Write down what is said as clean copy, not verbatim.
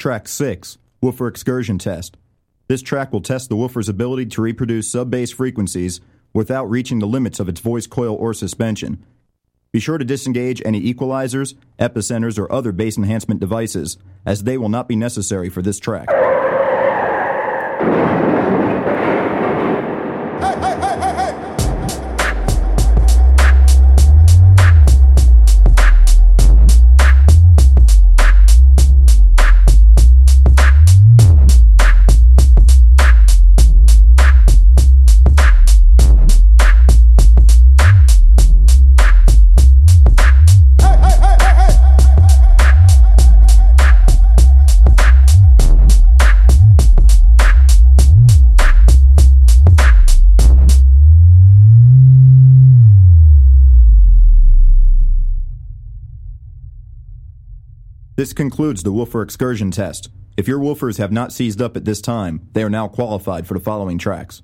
Track 6, Woofer Excursion Test. This track will test the woofer's ability to reproduce sub-bass frequencies without reaching the limits of its voice coil or suspension. Be sure to disengage any equalizers, epicenters, or other bass enhancement devices, as they will not be necessary for this track. This concludes the woofer excursion test. If your woofers have not seized up at this time, they are now qualified for the following tracks.